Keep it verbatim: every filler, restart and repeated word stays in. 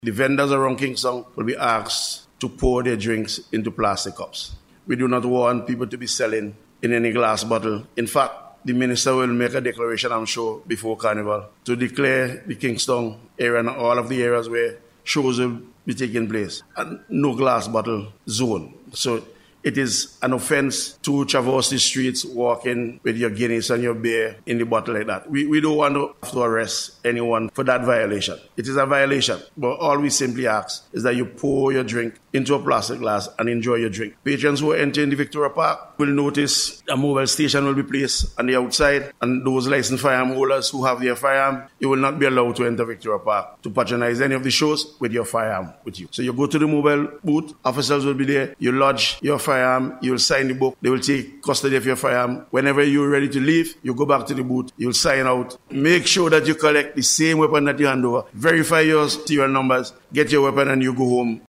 The vendors around Kingston will be asked to pour their drinks into plastic cups. We do not want people to be selling in any glass bottle. In fact, the minister will make a declaration, I'm sure, before Carnival to declare the Kingston area and all of the areas where shows will be taking place and no glass bottle zone. So it is an offense to traverse the streets walking with your Guinness and your beer in the bottle like that. We, we don't want to have to arrest anyone for that violation. It is a violation, but all we simply ask is that you pour your drink into a plastic glass and enjoy your drink. Patrons who enter in the Victoria Park will notice a mobile station will be placed on the outside, and those licensed firearm holders who have their firearm, you will not be allowed to enter Victoria Park to patronize any of the shows with your firearm with you. So you go to the mobile booth, officers will be there, you lodge your firearm, you'll sign the book, they will take custody of your firearm. Whenever you're ready to leave, you go back to the booth, you'll sign out. Make sure that you collect the same weapon that you hand over. Verify your serial numbers, get your weapon and you go home